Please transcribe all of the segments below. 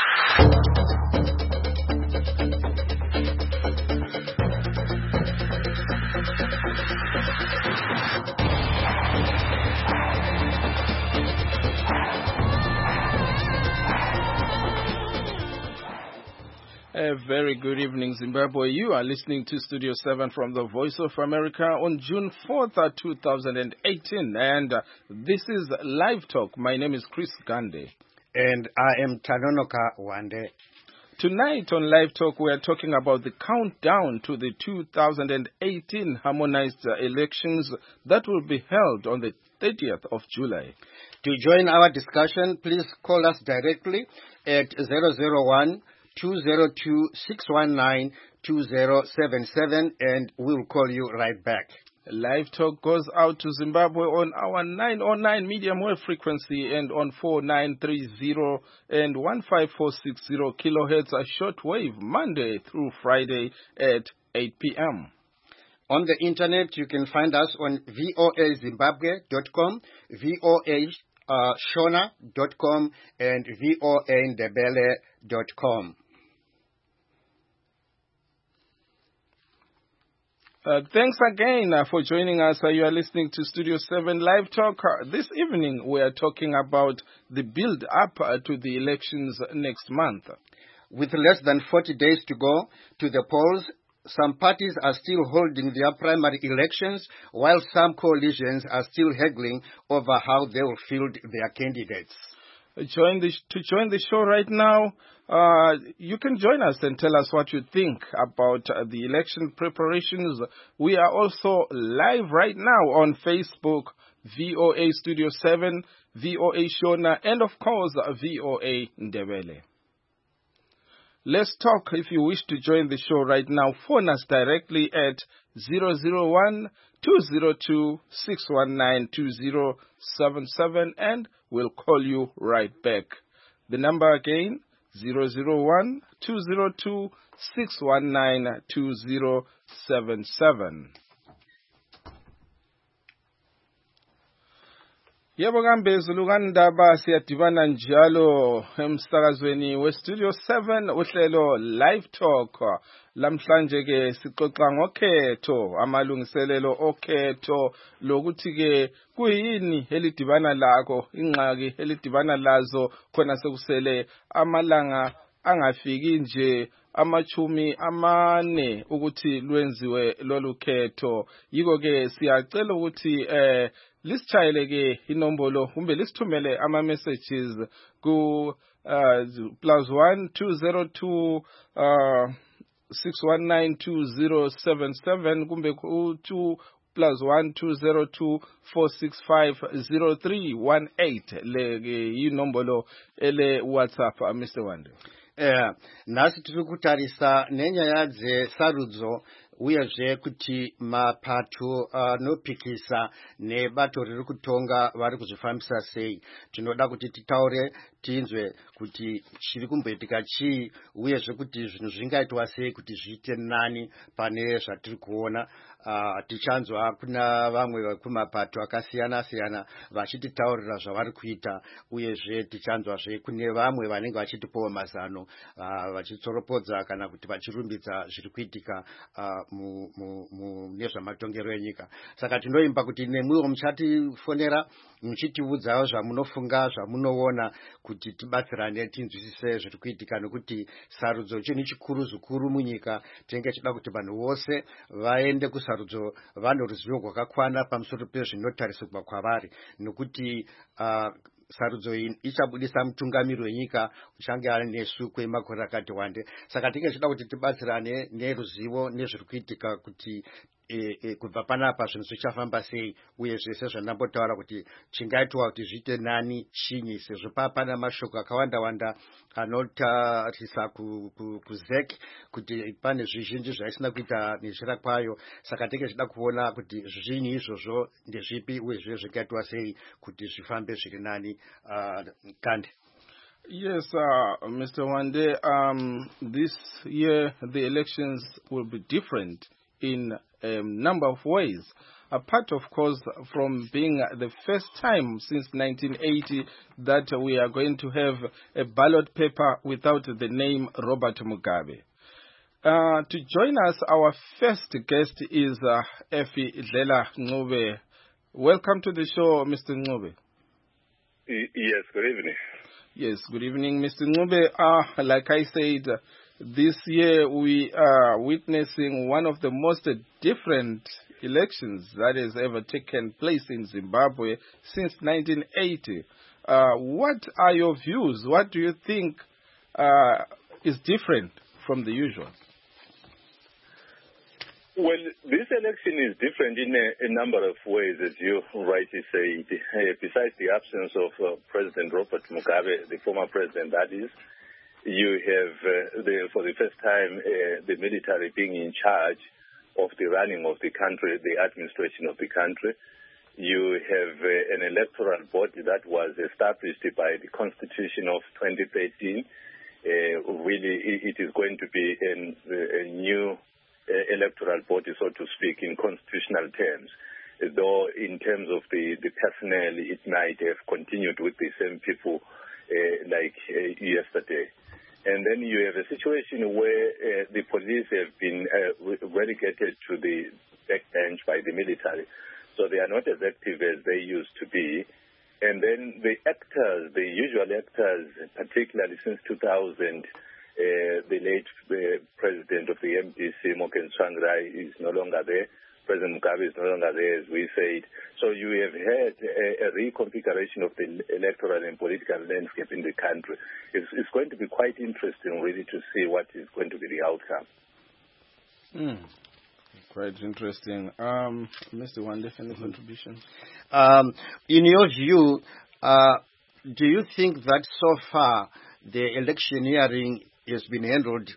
A very good evening, Zimbabwe. You are listening to Studio 7 from the Voice of America on June 4th, 2018. And this is Live Talk. My name is Chris Gande. And I am Tanonoka Wande. Tonight on Live Talk, we are talking about the countdown to the 2018 harmonized elections that will be held on the 30th of July. To join our discussion, please call us directly at 001 202-619-2077 and we'll call you right back. Live Talk goes out to Zimbabwe on our 909 medium wave frequency and on 4930 and 15460 kilohertz a shortwave Monday through Friday at 8 p.m. On the internet, you can find us on voazimbabwe.com, voashona.com, and voandebele.com. Thanks again for joining us. You are listening to Studio 7 Live Talk. This evening we are talking about the build-up to the elections next month. With less than 40 days to go to the polls, some parties are still holding their primary elections, while some coalitions are still haggling over how they will field their candidates. To join the show right now, you can join us and tell us what you think about the election preparations. We are also live right now on Facebook, VOA Studio 7, VOA Shona, and of course, VOA Ndebele. Let's talk. If you wish to join the show right now, phone us directly at 001-202-619-2077 and we'll call you right back. The number again, 001-202-619-2077. Yebo kambe zulukandaba siyadibana njalo emsakazweni weStudio 7 uhlelo Live Talk. Lamhlanje ke sixoxa ngokhetho, amalungiselelo okhetho lokuthi ke kuyini elidibana lakho, ingxaki elidibana lazo khona sekusele amalanga angafiki nje amachumi amane ukuthi lwenziwe lolu khetho. Yiko ke siyacela ukuthi lisitshayele ke inombolo kumbe lisithumele ama messages ku +1 202 6192077 kumbe ku 2 +1 202 465 0318 le inombolo ele WhatsApp Mr. Wande. Nasi tiri kutarisa nenyaya dzesarudzo uyezve kuti mapato anopikisa nebato riri kutonga vari kuzvifambisa sei. Tinoda kuti titaure tinzwe kuti chiri kumboitika chii uyezve kuti zvinhu zvingaitwa sei kuti zviite nani pane zvatiri kuona. Tichanzwa kuna vamwe kumapato akasiyana siyana vachititaurira zvavari kuita, uyezve tichanzwazve kune vamwe vanenge vachitipawo mazano vachitsoropodza kana kuti vachirumbidza zviri kuitika nezvamatongero enyika. Saka tinoimba kuti nemwiwo muchatifonera muchitiudzawo zvamunofunga, zvamunoona, kuti tibatsirane tinzwisise zviri kuitika, nokuti sarudzo chinhu chikuru zvikuru munyika. Tinenge tichida kuti vanhu vose vaende kusarudzo vane ruzivo rwakakwana pamusoro pezvinotarisirwa kwavari, nokuti sarudzo iyi ichabudisa mutungamiri wenyika uchange ari nesu kwemakore akati wande. Saka tinenge tichida kuti tibatsirane neruzivo nezviri kuitika kuti kubva panapa zvinhu zvichafamba sei, uye zvese zvandambotaura kuti chingaitwa kuti zviite nani chinyi, sezvo pana mashoko akawanda wanda anotarisa kuzek kuti pane zvizhinji zvaisina kuita nenzira kwayo. Saka tinenge tichida kuona kuti zvinyi izvozvo ndezvipi uyezve zvingaitwa sei kuti zvifambe zviri nani. Kande. Yes, Mr. Wande, this year the elections will be different in a number of ways. apart, of course, from being the first time since 1980 that we are going to have a ballot paper without the name Robert Mugabe. To join us, our first guest is Effie Dlela Ncube. Welcome to the show, Mr. Ncube. Yes, good evening. Yes, good evening, Mr. Ncube. Like I said, this year we are witnessing one of the most different elections that has ever taken place in Zimbabwe since 1980. What are your views? What do you think is different from the usual? Well, this election is different in a number of ways, as you rightly said. Besides the absence of President Robert Mugabe, the former president, that is, you have, for the first time, the military being in charge of the running of the country, the administration of the country. You have an electoral body that was established by the Constitution of 2013. Really, it is going to be a new electoral body, so to speak, in constitutional terms. Though in terms of the personnel, it might have continued with the same people like yesterday. And then you have a situation where the police have been relegated to the backbench by the military. So they are not as active as they used to be. And then the actors, the usual actors, particularly since 2000, the late president of the MDC, Morgan Tsvangirai, is no longer there. President Mugabe is no longer there, as we said. So you have had a reconfiguration of the electoral and political landscape in the country. It's going to be quite interesting, really, to see what is going to be the outcome. Quite interesting. Mr. Wande, any contributions? In your view, do you think that so far the election hearing has been handled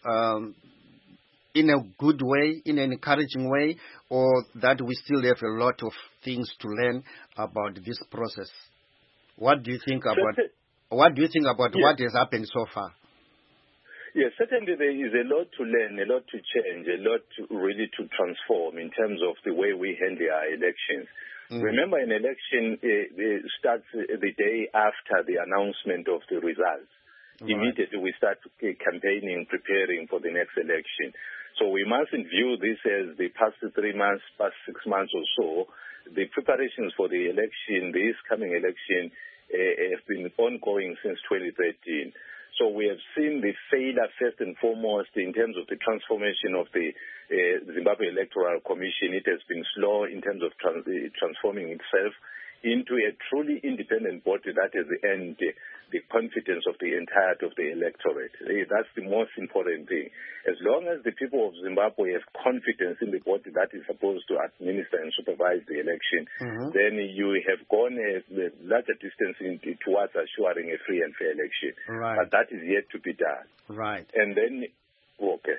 in a good way, in an encouraging way, or that we still have a lot of things to learn about this process? What do you think about what has happened so far? Yes, certainly there is a lot to learn, a lot to change, a lot really to transform in terms of the way we handle our elections. Remember, an election starts the day after the announcement of the results. Right. Immediately we start campaigning, preparing for the next election. So we mustn't view this as the past 3 months, past 6 months or so. The preparations for the election, this coming election, have been ongoing since 2013. So we have seen the failure first and foremost in terms of the transformation of the Zimbabwe Electoral Commission. It has been slow in terms of transforming itself into a truly independent body that has earned the confidence of the entirety of the electorate. That's the most important thing. As long as the people of Zimbabwe have confidence in the body that is supposed to administer and supervise the election, then you have gone a larger distance towards assuring a free and fair election. Right. But that is yet to be done. Right. And then, okay.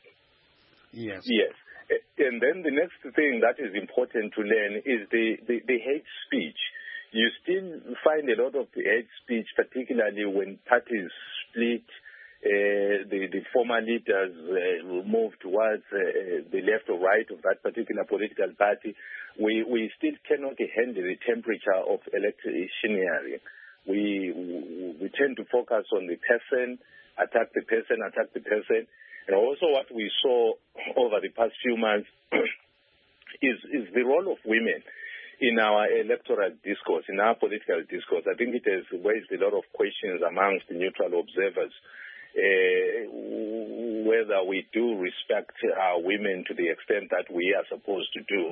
Yes. Yes. And then the next thing that is important to learn is the hate speech. You still find a lot of the hate speech, particularly when parties split, the former leaders move towards the left or right of that particular political party. We still cannot handle the temperature of electioneering. We tend to focus on the person, attack the person. And also what we saw over the past few months is the role of women in our electoral discourse, in our political discourse. I think it has raised a lot of questions amongst the neutral observers, whether we do respect our women to the extent that we are supposed to do,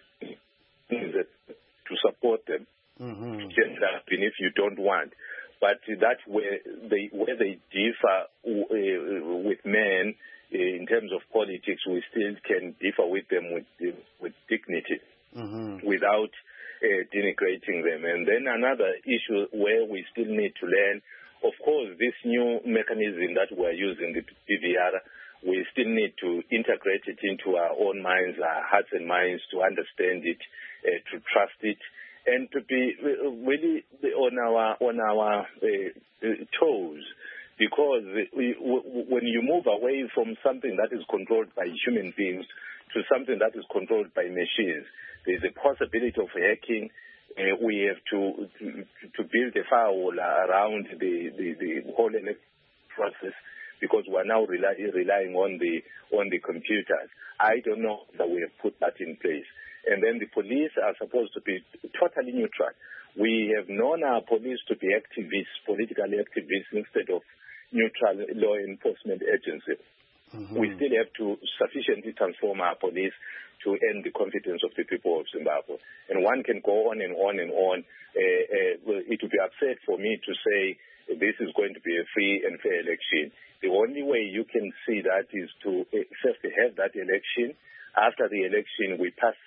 to support them, even if you don't want. But that's where they differ with men in terms of politics. We still can differ with them with dignity, without denigrating them. And then another issue where we still need to learn, of course, this new mechanism that we're using, the PVR, we still need to integrate it into our own minds, our hearts and minds, to understand it, to trust it, and to be really on our toes because when you move away from something that is controlled by human beings to something that is controlled by machines, there's a possibility of hacking. We have to build a firewall around the whole process, because we're now relying on the computers. I don't know that we have put that in place. And then the police are supposed to be totally neutral. We have known our police to be activists, political activists, instead of neutral law enforcement agencies. Mm-hmm. We still have to sufficiently transform our police to earn the confidence of the people of Zimbabwe. And one can go on and on and on. It would be absurd for me to say this is going to be a free and fair election. The only way you can see that is to first have that election. After the election, we pass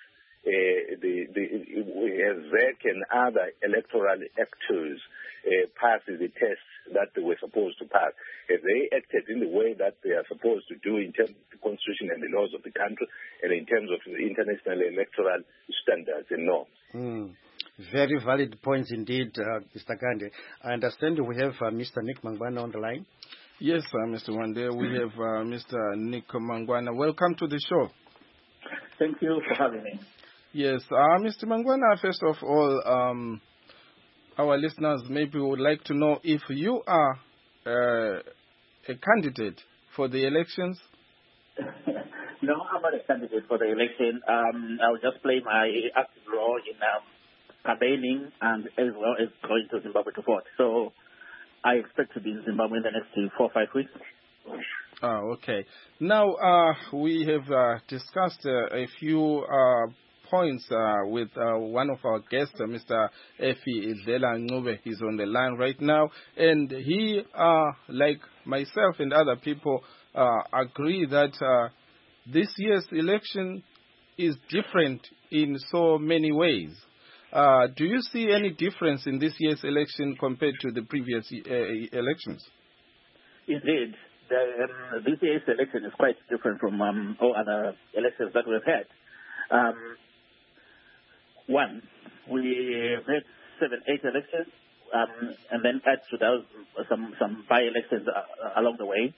ZEC and other electoral actors pass the tests that they were supposed to pass. If they acted in the way that they are supposed to do in terms of the constitution and the laws of the country, and in terms of the international electoral standards and norms. Very valid points indeed, Mr. Gande. I understand we have Mr. Nick Mangwana on the line. Yes, Mr. Wande, we have Mr. Nick Mangwana. Welcome to the show. Thank you for having me. Yes, Mr. Mangwana, first of all, our listeners maybe would like to know if you are a candidate for the elections. No, I'm not a candidate for the election. I'll just play my active role in campaigning and as well as going to Zimbabwe to vote. So I expect to be in Zimbabwe in the next 4 or 5 weeks. Okay. Now, we have discussed a few points with one of our guests, Mr. Effie Idlela Ncube. He's on the line right now. And he, like myself and other people, agree that this year's election is different in so many ways. Do you see any difference in this year's election compared to the previous elections? Indeed. This year's election is quite different from all other elections that we've had. One, we've had 7, 8 elections, and then add to those some by-elections along the way.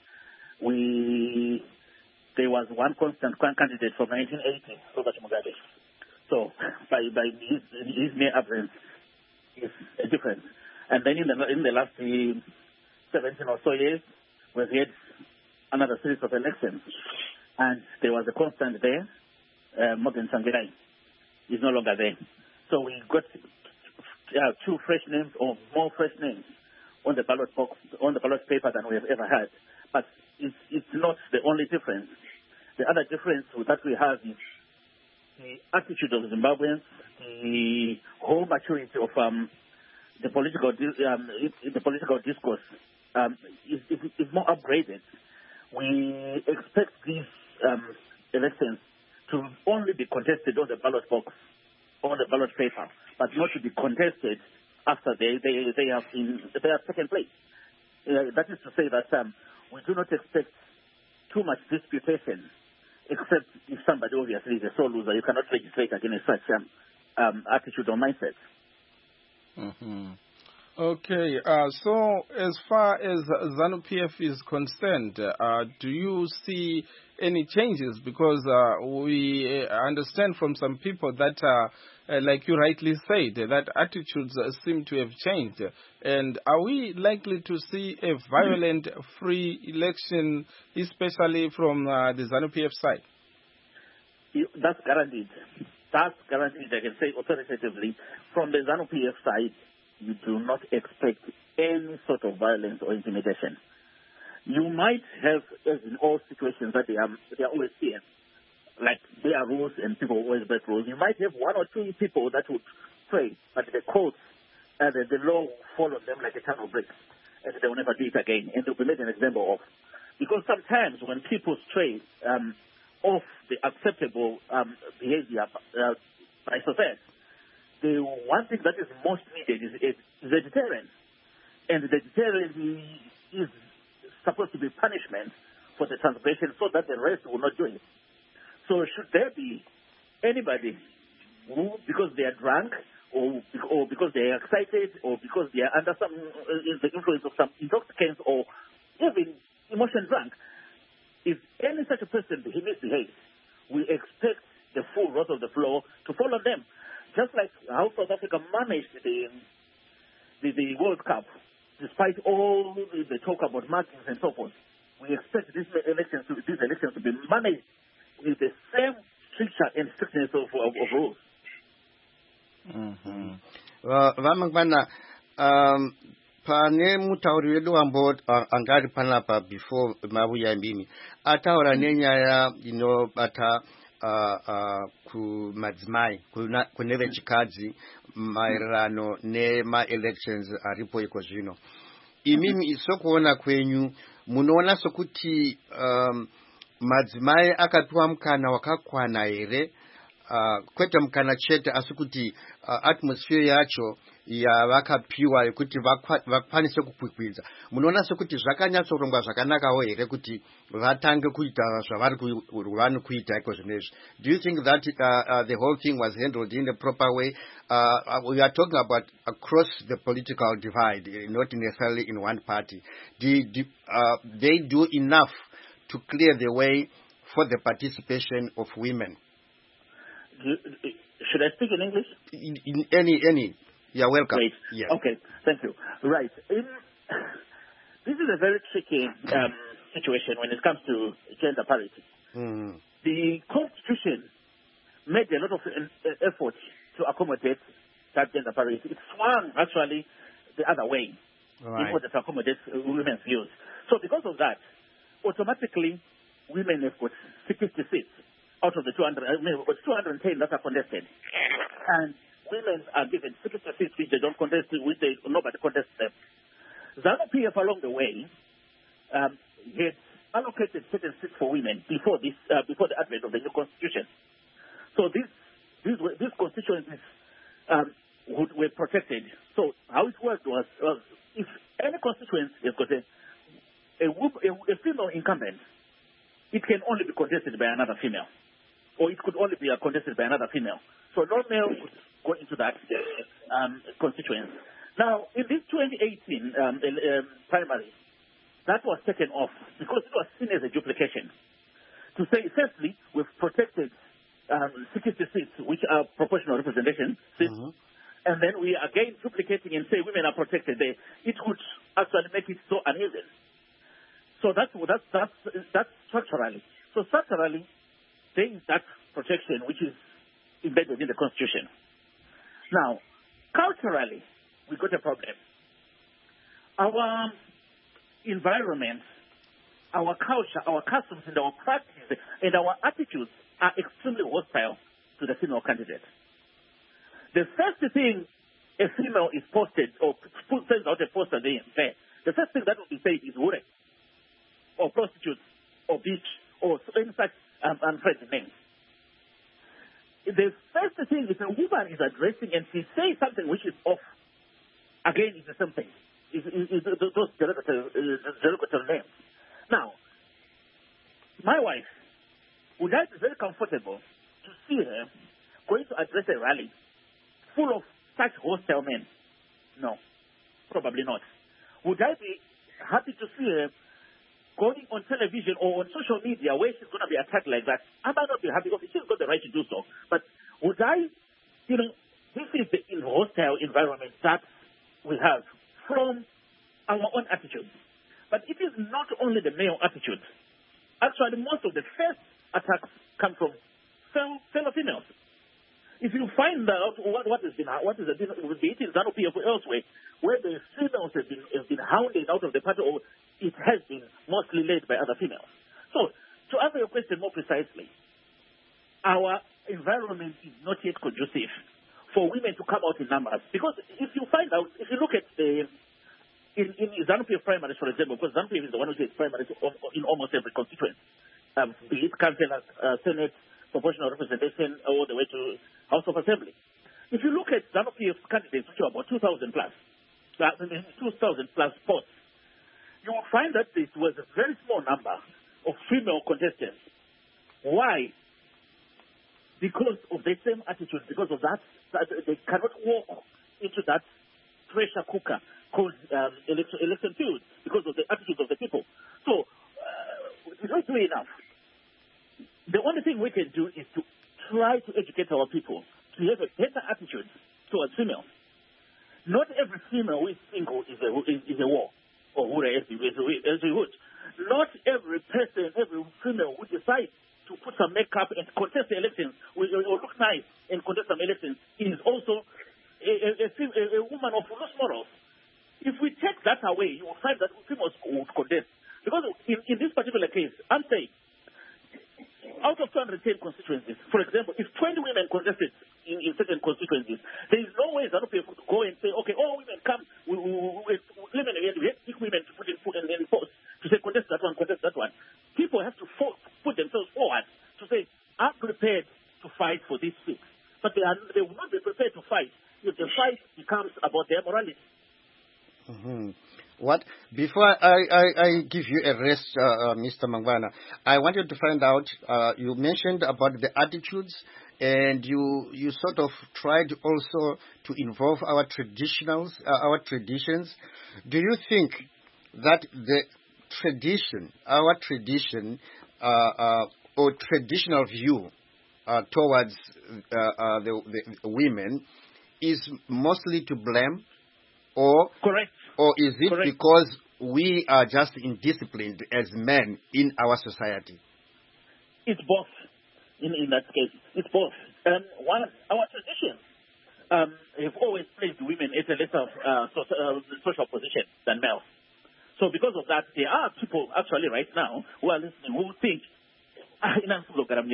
There was one constant candidate from 1980, Robert Mugabe. So by his mere absence is a difference. And then in the last 17 or so years, we've had another series of elections, and there was a constant there. Morgan Tsvangirai is no longer there. So we got 2 fresh names or more fresh names on the ballot box, on the ballot paper than we have ever had. But it's not the only difference. The other difference that we have is the attitude of Zimbabweans, the whole maturity of the political discourse is more upgraded. We expect these elections to only be contested on the ballot box, on the ballot paper, but not to be contested after they have taken place. That is to say that we do not expect too much disputation, except if somebody obviously is a sole loser. You cannot legislate against such attitude or mindset. Mm-hmm. Okay, so as far as ZANU-PF is concerned, do you see any changes? Because we understand from some people that, like you rightly said, that attitudes seem to have changed. And are we likely to see a violent, free election, especially from the ZANU-PF side? That's guaranteed. That's guaranteed, I can say authoritatively. From the ZANU-PF side, you do not expect any sort of violence or intimidation. You might have, as in all situations, that they are always here. Like there are rules and people always break rules. You might have 1 or 2 people that would stray, but the courts, the law will follow them like a ton of bricks, and they will never do it again, and they'll be made an example of. Because sometimes when people stray off the acceptable behavior by society, the one thing that is most needed is a deterrent. And the deterrent is supposed to be punishment for the transgression so that the rest will not do it. So should there be anybody who, because they are drunk or because they are excited or because they are under the influence of some intoxicants or even emotion drunk. If any such a person misbehaves, we expect the full wrath of the floor to fall on them. Just like how South Africa managed the World Cup, despite all the talk about markings and so forth, we expect these elections to be managed with the same stricture and strictness of rules. Vamangwana, pane mutauri wedu wambo angari panapa before mabuya mbini ataura nenyaya inobata kumadzimai kune vechikadzi maererano nema-elections aripo iko zvino. Imimi sokuona kwenyu munoona sokuti madzimai akapiwa mukana wakakwana here, kwete mukana chete asi kuti atmosphere yacho yavakapiwa yekuti vakwanise kukwikwidza. Munoona sokuti zvakanyatsorongwa zvakanakawo here kuti vatange kuita zvavari kuita iko zvinezvi. Do you think that the whole thing was handled in a proper way? We are talking about across the political divide, not necessarily in one party. Did they do enough to clear the way for the participation of women? Should I speak in English? In any. You're welcome. Great. Yeah. Okay, thank you. Right. This is a very tricky situation when it comes to gender parity. Mm. The Constitution made a lot of effort to accommodate that gender parity. It swung, actually, the other way in order to accommodate women's views. So because of that, automatically, women have got 60 seats out of the 210 that are contested. And women are given 60 seats which they don't contest, nobody contests them. ZANU-PF along the way had allocated certain seats for women before the advent of the new constitution. So these constituencies were protected. So how it worked was if any constituency has got a female incumbent, it can only be contested by another female, or it could only be contested by another female. So no male would go into that constituency. Now, in this 2018 primary, that was taken off because it was seen as a duplication. To say, firstly, we've protected 60 seats, which are proportional representation seats, and then we are again duplicating and say women are protected there. It would actually make it so uneven. So that's structurally. So structurally, there is that protection which is embedded in the Constitution. Now, culturally, we got a problem. Our environment, our culture, our customs, and our practice, and our attitudes are extremely hostile to the female candidate. The first thing a female is posted or sends out a poster there, the first thing that will be said is hure, or prostitutes, or bitch, or any such unfriendly names. The first thing is a woman is addressing and she says something which is off. Again, it's the same thing. Those derogatory names. Now, my wife, would I be very comfortable to see her going to address a rally full of such hostile men? No, probably not. Would I be happy to see her going on television or on social media where she's going to be attacked like that? I might not be happy because she's got the right to do so. But would I, this is the hostile environment that we have from our own attitudes. But it is not only the male attitude. Actually, most of the first attacks come from fellow females. If you find out what is the ZANU-PF elsewhere, where the females have been hounded out of the party, or it has been mostly led by other females. So, to answer your question more precisely, our environment is not yet conducive for women to come out in numbers. Because if you look at in ZANU-PF primaries, for example, because ZANU-PF is the one who takes primaries in almost every constituency, be it councillor, Senate, proportional representation, all the way to House of Assembly. If you look at ZANU-PF candidates, which are about 2,000 plus posts, you will find that this was a very small number of female contestants. Why? Because of the same attitude, because of that they cannot walk into that pressure cooker election field because of the attitudes of the people. So it's not doing enough. The only thing we can do is to try to educate our people to have a better attitude towards females. Not every female who is single is a war, or who as we would. Not every person, every female who decides to put some makeup and contest the elections, or look nice and contest some elections, is also a woman of loose morals. If we take that away, you will find that females would contest. Because in this particular case, I'm saying, out of 210 constituencies, for example, if 20 women contested in certain constituencies, there is no way ZANU-PF could go and say, okay, all women come, we have big women to put in force to say contest that one. People have to put themselves forward to say, I'm prepared to fight for this seat. But they will not be prepared to fight if the fight becomes about their morality. Mm-hmm. Before I give you a rest, Mr. Mangwana, I wanted to find out, you mentioned about the attitudes, and you sort of tried also to involve our traditions. Do you think that the tradition, our tradition, or traditional view towards the women is mostly to blame, or correct? Or is it correct. Because we are just indisciplined as men in our society? It's both. In that case, it's both. Our traditions have always placed women at a lesser social position than males. So because of that, there are people actually right now who are listening who think, they are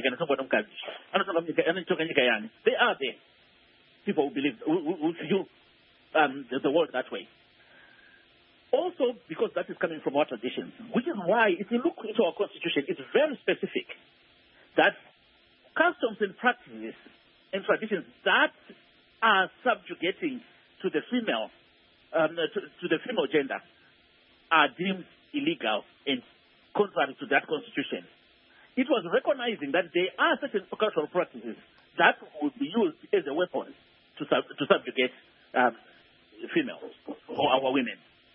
there. People who believe, who view the world that way. Also, because that is coming from our traditions, which is why, if you look into our constitution, it's very specific that customs and practices and traditions that are subjugating to the female, to the female gender, are deemed illegal and contrary to that constitution. It was recognizing that there are certain cultural practices that would be used as a weapon to subjugate females or our women.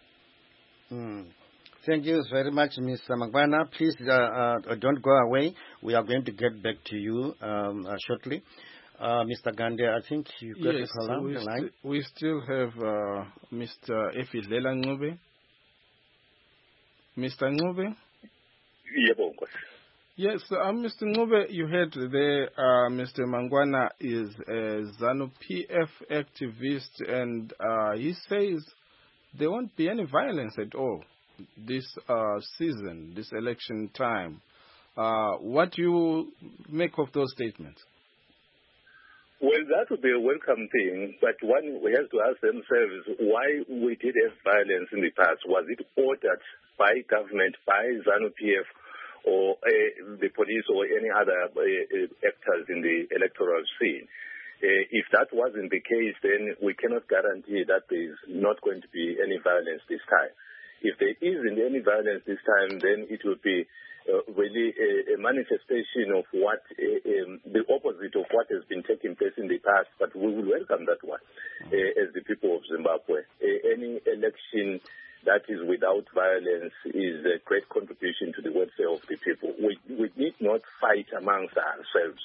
Thank you very much, Mr. Mangwana. Please don't go away. We are going to get back to you shortly. Mr. Gande, I think you got to call on the line. We still have Mr. Efidlela Ncube. Mr. Ncube? Yes, Mr. Ncube, you heard there Mr. Mangwana is a ZANU-PF activist, and he says there won't be any violence at all this season, this election time. What do you make of those statements? Well, that would be a welcome thing, but one has to ask themselves why we did have violence in the past. Was it ordered by government, by ZANU-PF, or the police, or any other actors in the electoral scene? If that wasn't the case, then we cannot guarantee that there is not going to be any violence this time. If there isn't any violence this time, then it will be really a manifestation of what the opposite of what has been taking place in the past. But we will welcome that one as the people of Zimbabwe. Any election that is without violence is a great contribution to the welfare of the people. We need not fight amongst ourselves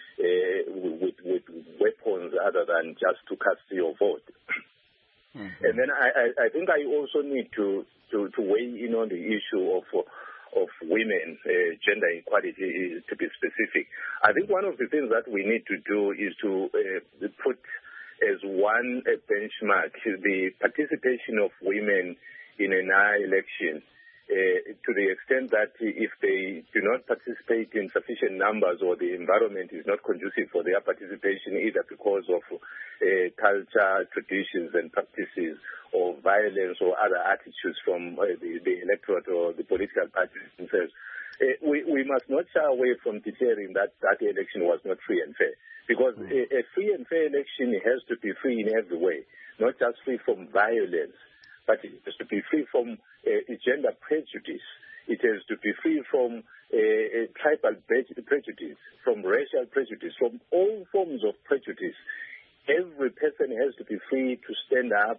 with weapons other than just to cast your vote. Mm-hmm. And then I think I also need to weigh in on the issue of women, gender equality, to be specific. I think one of the things that we need to do is to put as one benchmark the participation of women in an election, to the extent that if they do not participate in sufficient numbers, or the environment is not conducive for their participation, either because of culture, traditions and practices, or violence or other attitudes from the electorate or the political parties themselves, we must not shy away from declaring that election was not free and fair. Because a free and fair election has to be free in every way, not just free from violence, but it has to be free from gender prejudice. It has to be free from tribal prejudice, from racial prejudice, from all forms of prejudice. Every person has to be free to stand up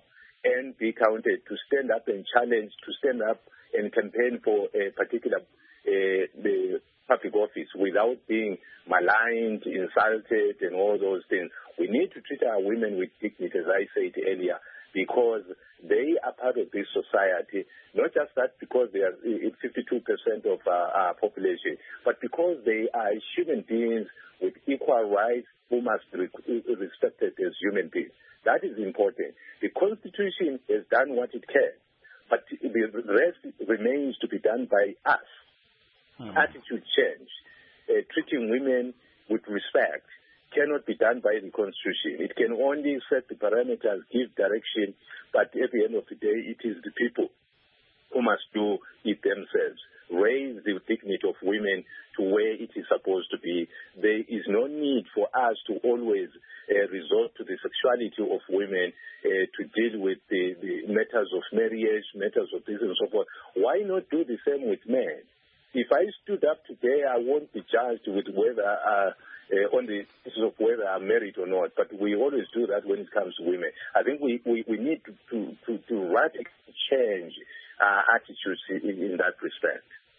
and be counted, to stand up and challenge, to stand up and campaign for a particular the public office without being maligned, insulted, and all those things. We need to treat our women with dignity, as I said earlier, because they are part of this society, not just that because they are 52% of our population, but because they are human beings with equal rights who must be respected as human beings. That is important. The Constitution has done what it can, but the rest remains to be done by us. Attitude change, treating women with respect cannot be done by the Constitution. It can only set the parameters, give direction, but at the end of the day, it is the people who must do it themselves. Raise the dignity of women to where it is supposed to be. There is no need for us to always resort to the sexuality of women to deal with the matters of marriage, matters of this and so forth. Why not do the same with men? If I stood up today, I won't be judged with whether on the basis of whether I'm married or not. But we always do that when it comes to women. I think we need to radically change attitudes in that respect.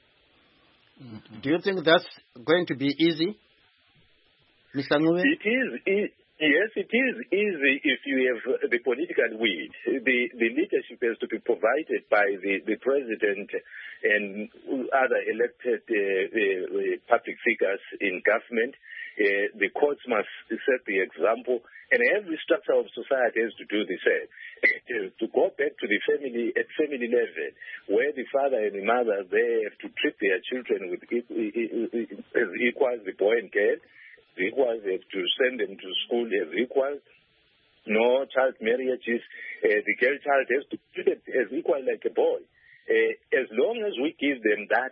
Do you think that's going to be easy, Mr. Ngube? It is. Yes, it is easy if you have the political will. The leadership has to be provided by the president and other elected public figures in government. The courts must set the example, and every structure of society has to do the same. To go back to the family at family level, where the father and the mother, they have to treat their children with as equals, the boy and girl. Equals, they have to send them to school as equals. No child marriages. The girl child has to treat it as equal like a boy. As long as we give them that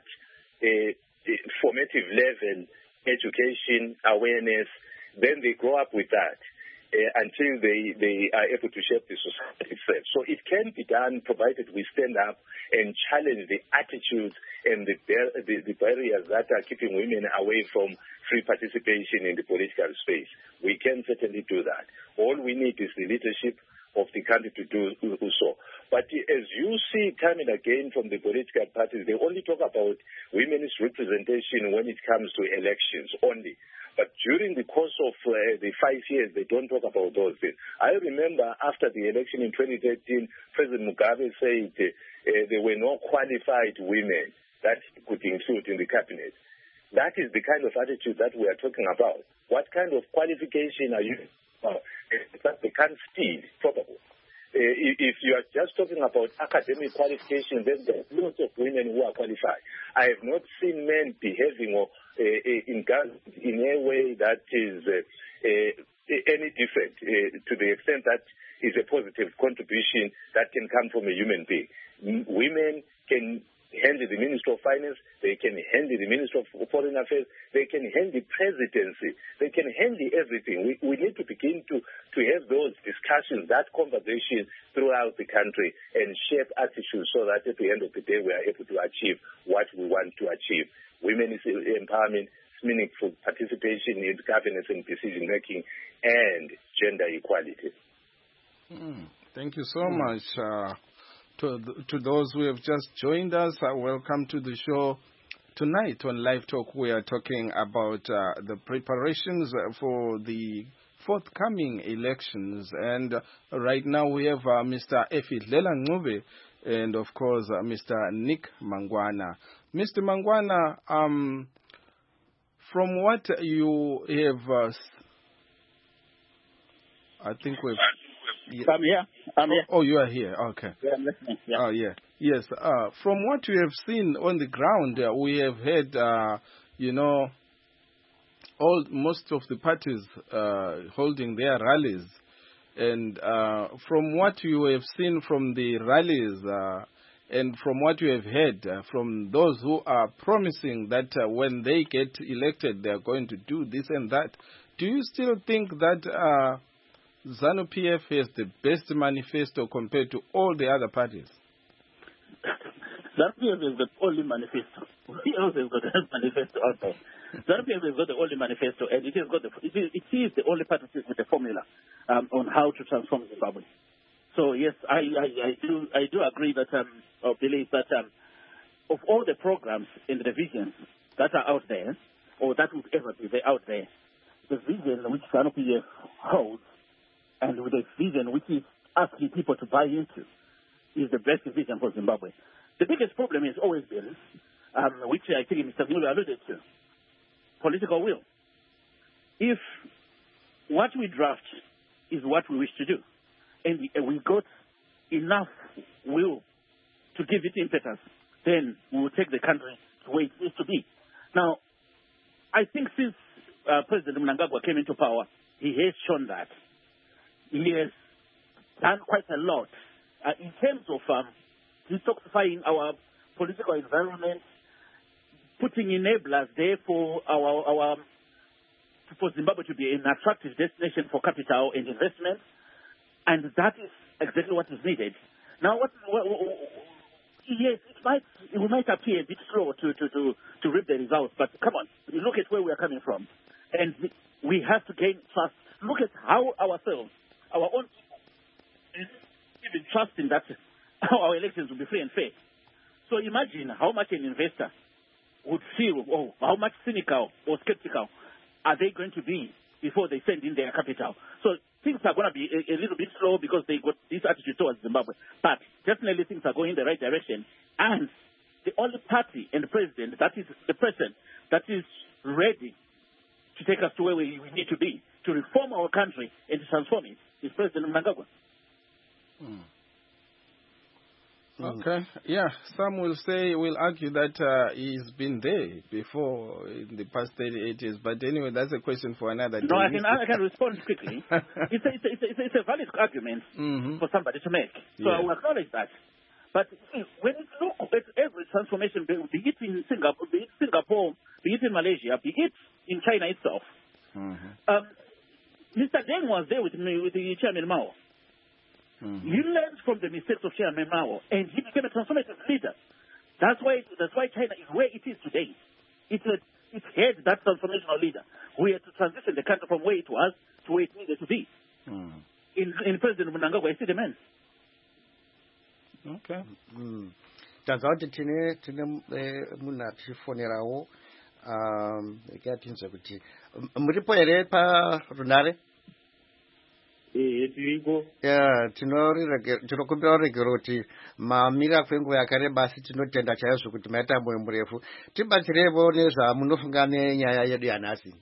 formative level education, awareness, then they grow up with that until they are able to shape the society itself. So it can be done provided we stand up and challenge the attitudes and the barriers that are keeping women away from free participation in the political space. We can certainly do that. All we need is the leadership of the country to do so. But as you see time and again from the political parties, they only talk about women's representation when it comes to elections only. But during the course of the 5 years, they don't talk about those things. I remember after the election in 2013, President Mugabe said there were no qualified women that he could include in the cabinet. That is the kind of attitude that we are talking about. What kind of qualification are you? That they can't steal, probably. If you are just talking about academic qualification, then there are lots of women who are qualified. I have not seen men behaving in a way that is any different to the extent that is a positive contribution that can come from a human being. Women can handle the Minister of Finance, they can handle the Minister of Foreign Affairs, they can handle the presidency, they can handle everything. We need to begin to have those discussions, that conversation throughout the country and shape attitudes so that at the end of the day we are able to achieve what we want to achieve. Women's empowerment, meaningful participation in governance and decision making, and gender equality. Thank you so much. To those who have just joined us, welcome to the show. Tonight on Live Talk, we are talking about the preparations for the forthcoming elections. And right now we have Mr. Efidlela Ngube and, of course, Mr. Nick Mangwana. Mr. Mangwana, from what you have, I think we've... I'm here. Oh, you are here. Okay. Yeah, I'm listening. Yeah. Oh, yeah. Yes. From what you have seen on the ground, we have had, most of the parties holding their rallies. And from what you have seen from the rallies and from what you have heard from those who are promising that when they get elected, they are going to do this and that, do you still think that ZANU-PF has the best manifesto compared to all the other parties? ZANU-PF has got the only manifesto. Who else has got a manifesto out there? ZANU-PF has got the only manifesto, and it is the only party with a formula on how to transform Zimbabwe. So yes, I do agree that or believe that of all the programs and the visions that are out there, or that would ever be out there, the vision which ZANU-PF holds, and with the vision which is asking people to buy into, is the best vision for Zimbabwe. The biggest problem has always been, which I think Mr. Mulu alluded to, political will. If what we draft is what we wish to do, and we got enough will to give it impetus, then we will take the country to where it needs to be. Now, I think since President Mnangagwa came into power, he has shown that. He has done quite a lot in terms of detoxifying our political environment, putting enablers there for for Zimbabwe to be an attractive destination for capital and investment, and that is exactly what is needed. Now, yes, it might appear a bit slow to reap the results, but come on, look at where we are coming from, and we have to gain trust. Look at how ourselves, our own people, even trusting that our elections will be free and fair. So imagine how much an investor would feel, how much cynical or skeptical are they going to be before they send in their capital. So things are going to be a little bit slow because they got this attitude towards Zimbabwe. But definitely things are going in the right direction. And the only party and the president, that is the person that is ready to take us to where we need to be, to reform our country and to transform it, is President Mnangagwa. Okay, yeah, some will argue that he's been there before in the past 38 years, but anyway, that's a question for another day. No, I can respond quickly. It's a valid argument for somebody to make, so I will acknowledge that. But when you look at every transformation, be it in Singapore, be it in Malaysia, be it in China itself, Mr. Deng was there with me, with the Chairman Mao. He learned from the mistakes of Chairman Mao, and he became a transformative leader. That's why China is where it is today. It had that transformational leader. We had to transition the country from where it was to where it needed to be. In President Mnangagwa, I see the man. Okay. Tanza kuti tine munhu atifonerawo ikatinza kuti muripo here parunare. Tiriko. Tinokumbira ruregero kuti mamira kwenguva yakareba asi tinotenda chaizvo kuti maita moyo murefu. Tibatsirevo nezvamunofunga nenyaya yedu yanhasi.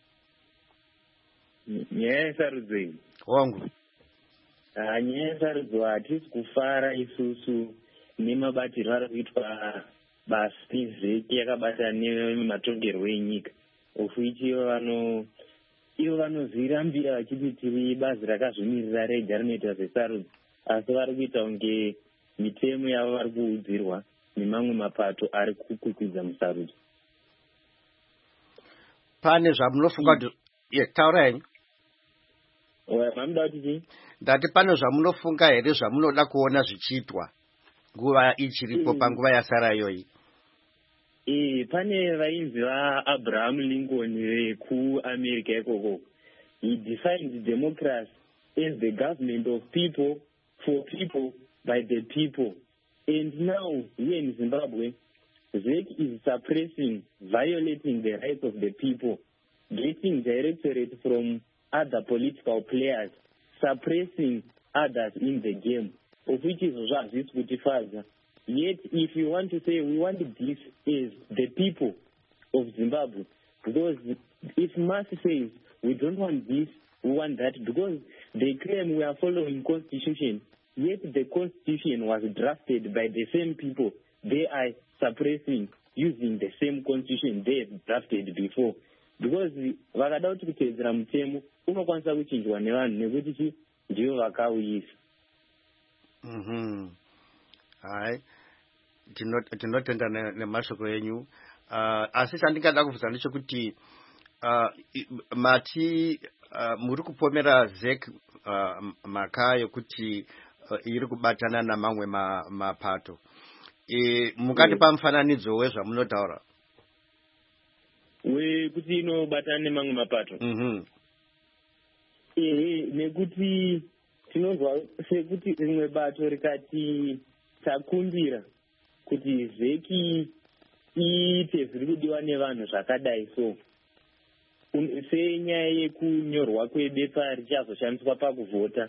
Nyaya yesarudzo wangu. Nyaya yesarudzo hatisi kufara isusu nemabatirwo ari kuitwa basi vheki yakabata nematongerwo enyika. Ofuichi ivo vanozvirambira vachiti tiri bazi rakazvimirira rega rinoita zvesarudzo, asi vari kuita kunge mitemo yavo vari kuudzirwa nemamwe mapato ari kukwikwidzwa musarudzo. Pane zvamunofunga kuti taura henyu. Mamuda kuti chii? Ndati pane zvamunofunga here zvamunoda kuona zvichiitwa nguva ichiripo panguva yasara iyoyi? Pane vainzi vaAbraham Lincoln vekuAmerica ikoko. He defined democracy as the government of people, for people, by the people. And now, here in Zimbabwe, ZEC is suppressing, violating the rights of the people, getting directorate from other political players, suppressing others in the game, of which is Zazis. Yet, if you want to say we want this as the people of Zimbabwe, because if Mass says we don't want this, we want that, because they claim we are following constitution, yet the constitution was drafted by the same people. They are suppressing using the same constitution they drafted before. Because vakada kuti kutedzera mutemo unokwanisa kuchinjwa nevanhu nekuti ndivo vakauyisa. Hai, tinotenda nemashoko enyu. Asi chandingada kubvunza ndechekuti muri kupomera ZEC mhaka yokuti iri kubatana namamwe mapato. Mungatipa mufananidzo wezvamunotaura? Wekuti inobatana nemamwe mapato? Nekuti tinonzwa sekuti rimwe bato rikati takumbira kuti vheki iite zviri kudiwa nevanhu zvakadai so senyaya yekunyorwa kwebepa richazoshandiswa pakuvhota.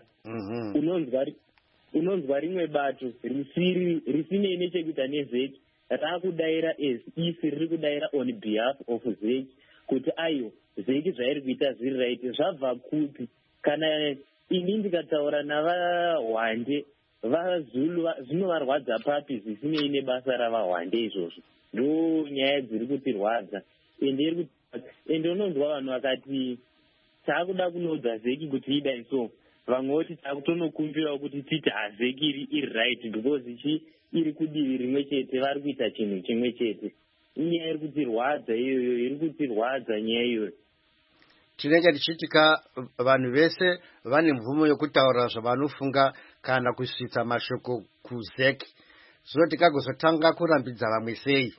Unonzwa rimwe bato risinei nechekuita nevheki raakudayira as if riri kudayira on behalf of vheki kuti ayo vheki zvairi kuita zviri raiti zvabva kupi. Kana ini ndikataura navahwande vazulu zvinovarwadza papi zvisinei nebasa ravahwande izvozvo ndo nyaya dziri kutirwadza ende unonzwa vanhu vakati taakuda kunodza vheki kuti idai so vamwe voti taakutonokumbirawo kuti titi havheki iri right because iri kudivi rimwe chete vari kuita chinhu chimwe chete. Inyaya iri kutirwadza iyoyo iri kutirwadza nyaya iyoyo. Tinenge tichitika vanhu vese vane mvumo yokutaura zvavanofunga kana kusvitsa mashoko kuzeki. Zvino tikagozotanga kurambidza vamwe sei?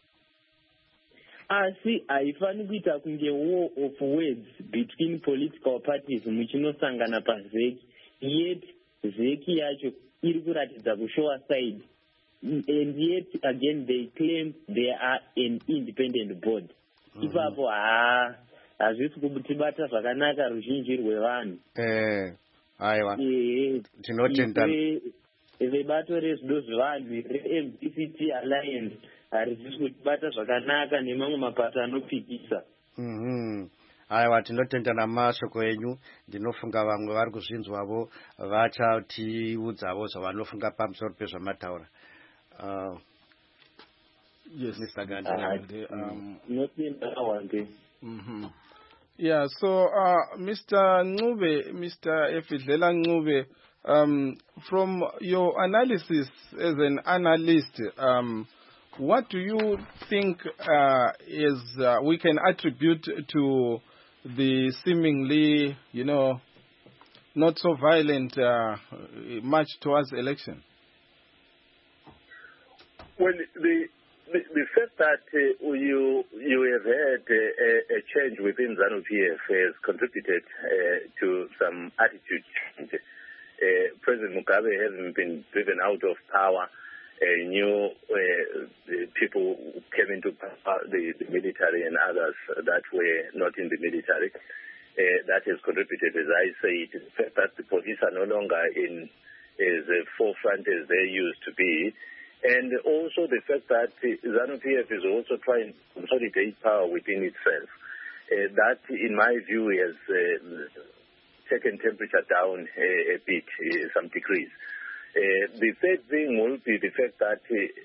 Asi haifani kuita kunge war of words between political parties muchinosangana pazeki, yet zeki yacho iri kuratidza kushowa side, and yet again they claim they are an independent board. Ipapo hazvisi kutibata zvakanaka ruzhinji rwevanhu. Aiwa. Tinotenda vebato rezvido zvevanhu re-MDCT Alliance harizvisi kutibata zvakanaka nemamwe mapato anopikisa. Aiwa, tinotenda namashoko enyu. Ndinofunga vamwe vari kuzvinzwavo vachatiudzavo zvavanofunga pamusoro pezvamataura. Yes, Mr. Gandhi. Yeah, so Mr. Ncube, Mr. Efidlela Ncube, from your analysis as an analyst, what do you think we can attribute to the seemingly, not so violent march towards election? Well, the fact that you have had a change within ZANU-PF has contributed to some attitude change. President Mugabe hasn't been driven out of power. New people came into power, the military and others that were not in the military. That has contributed, as I say, to the fact that the police are no longer in as forefront as they used to be. And also the fact that ZANU-PF is also trying to consolidate power within itself. That, in my view, has taken temperature down a bit, some degrees. The third thing will be the fact that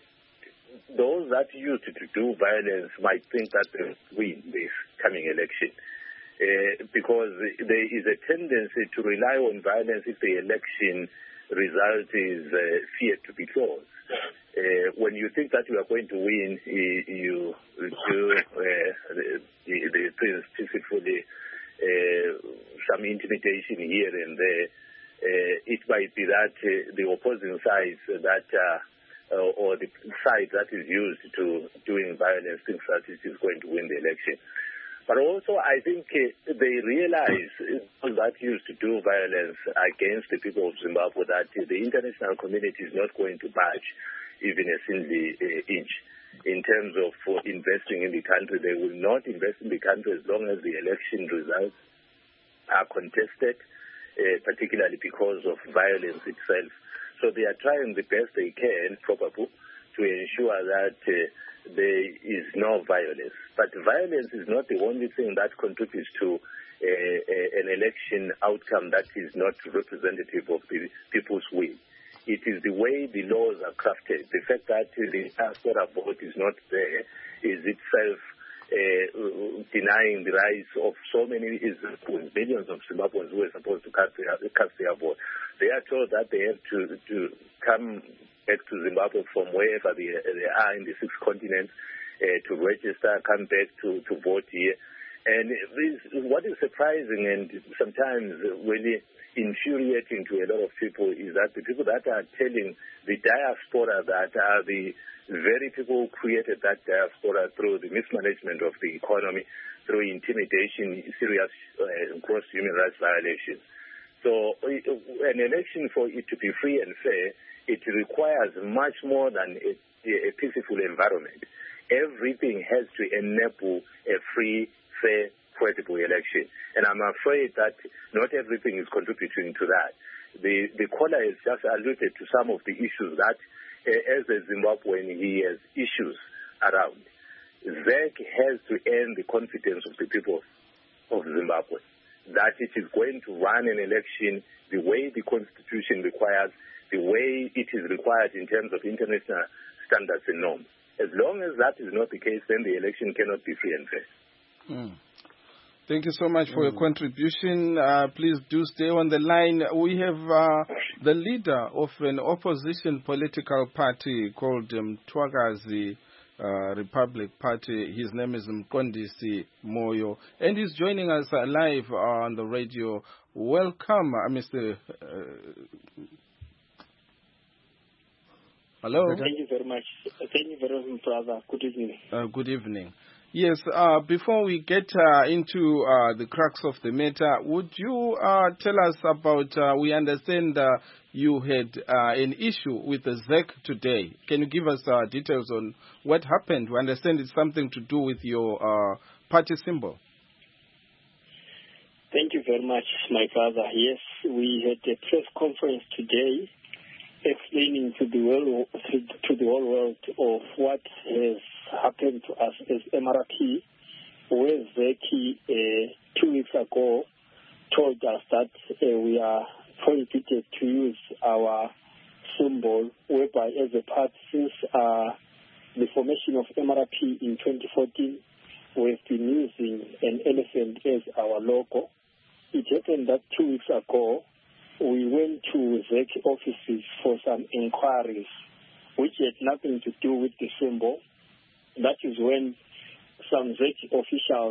those that used to do violence might think that they will win this coming election. Because there is a tendency to rely on violence if the election result is feared to be close. When you think that you are going to win, you do the things peacefully, some intimidation here and there. It might be that the opposing side or the side that is used to doing violence thinks that it is going to win the election. But also, I think they realize that used to do violence against the people of Zimbabwe that the international community is not going to budge even a single inch in terms of investing in the country. They will not invest in the country as long as the election results are contested, particularly because of violence itself. So they are trying the best they can, probably, to ensure that there is no violence. But violence is not the only thing that contributes to an election outcome that is not representative of the people's will. It is the way the laws are crafted. The fact that the diaspora vote is not there is itself denying the rights of so many millions of Zimbabweans who are supposed to cast their vote. They are told that they have to come back to Zimbabwe from wherever they are in the 6 continents to register, come back to vote here. And what is surprising and sometimes really infuriating to a lot of people is that the people that are telling the diaspora that are the very people who created that diaspora through the mismanagement of the economy, through intimidation, serious gross human rights violations. So an election, for it to be free and fair, it requires much more than a peaceful environment. Everything has to enable a free, fair, credible election. And I'm afraid that not everything is contributing to that. The caller has just alluded to some of the issues that, as a Zimbabwean, he has issues around. ZEC has to earn the confidence of the people of Zimbabwe, that it is going to run an election the way the Constitution requires, the way it is required in terms of international standards and norms. As long as that is not the case, then the election cannot be free and fair. Thank you so much for your contribution. Please do stay on the line. We have the leader of an opposition political party called Twagazi Republic Party. His name is Mqondisi Moyo, and he's joining us live on the radio. Welcome, Mr. Hello. Thank you very much. Thank you very much, brother. Good evening. Good evening. Yes, before we get into the crux of the matter, would you tell us about, we understand you had an issue with the ZEC today. Can you give us details on what happened? We understand it's something to do with your party symbol. Thank you very much, my father. Yes, we had a press conference today explaining to the whole world of what has happened to us as MRP, where ZEC 2 weeks ago told us that we are prohibited to use our symbol, whereby as a part, since the formation of MRP in 2014, we've been using an elephant as our logo. It happened that 2 weeks ago, we went to ZEC offices for some inquiries, which had nothing to do with the symbol. That is when some ZEC officials,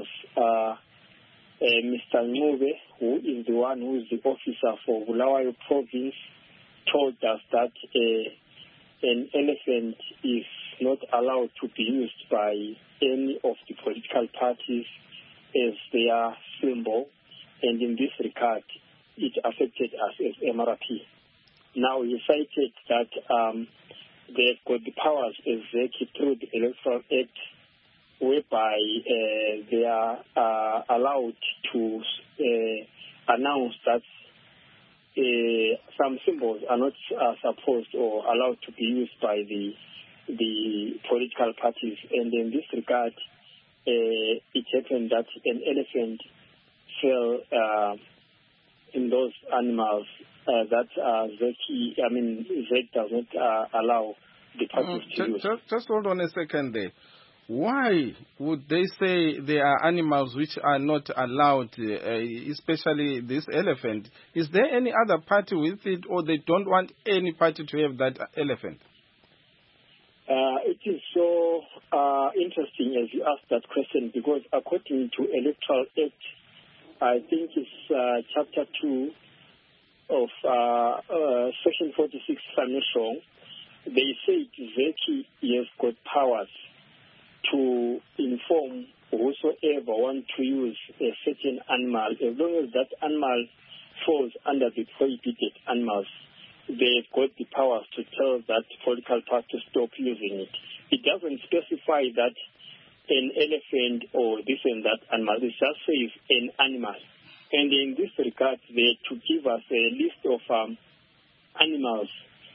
Mr. Ncube, who is the one who is the officer for Bulawayo province, told us that an elephant is not allowed to be used by any of the political parties as their symbol, and in this regard, it affected us as MRP. Now, he cited that they've got the powers as ZEC through the Electoral Act, whereby they are allowed to announce that some symbols are not supposed or allowed to be used by the political parties. And in this regard, it happened that an elephant fell in those animals that ZEC does not allow the parties to use. Just hold on a second there. Why would they say there are animals which are not allowed, especially this elephant? Is there any other party with it, or they don't want any party to have that elephant? It is so interesting as you ask that question, because according to Electoral Act, I think it's Chapter 2 of Section 46, if I'm not wrong, they say ZEC has got powers to inform whosoever want to use a certain animal, as long as that animal falls under the prohibited animals. They've got the powers to tell that political party to stop using it. It doesn't specify that an elephant or this and that animal. It just says an animal. And in this regard, they to give us a list of animals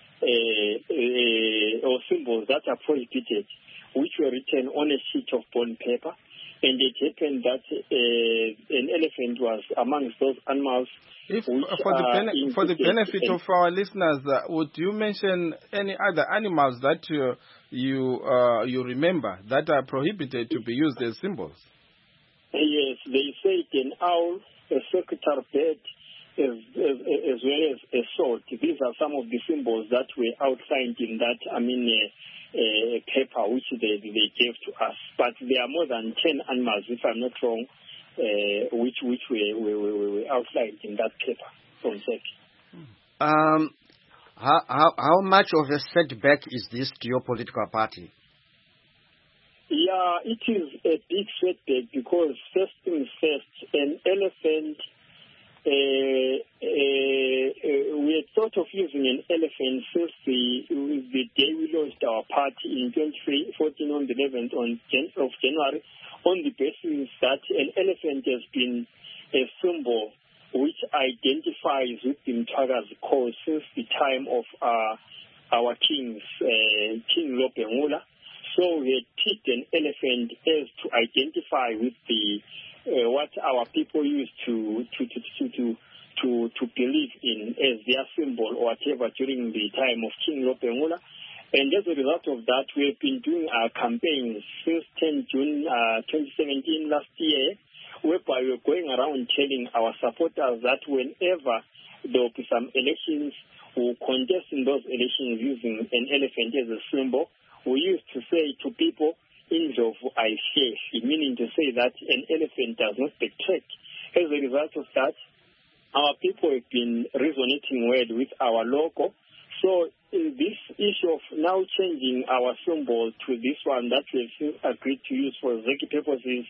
or symbols that are prohibited, which were written on a sheet of bond paper. And it happened that an elephant was amongst those animals. For the benefit of our listeners, would you mention any other animals that you remember that are prohibited to be used as symbols? Yes, they say an owl, a secretary bird, as well as a sword. These are some of the symbols that were outlined in that, paper which they gave to us. But there are more than 10 animals, if I'm not wrong, which were outlined in that paper from ZEC. How much of a setback is this to your political party? Yeah, it is a big setback because first things first, an elephant using an elephant since the day we launched our party in 2014 on the 11th of January, on the basis that an elephant has been a symbol which identifies with the Mthwakazi cause since the time of our kings, King Lobengula. So we had picked an elephant as to identify with the what our people used to believe in as their symbol or whatever during the time of King Lobengula. And as a result of that, we have been doing our campaigns since 10 June 2017 last year, whereby we're going around telling our supporters that whenever there will be some elections, we'll contest in those elections using an elephant as a symbol. We used to say to people, Indlovu ayisheshi, meaning to say that an elephant does not backtrack. As a result of that, our people have been resonating well with our logo. So this issue of now changing our symbol to this one that we've agreed to use for Zeki purposes,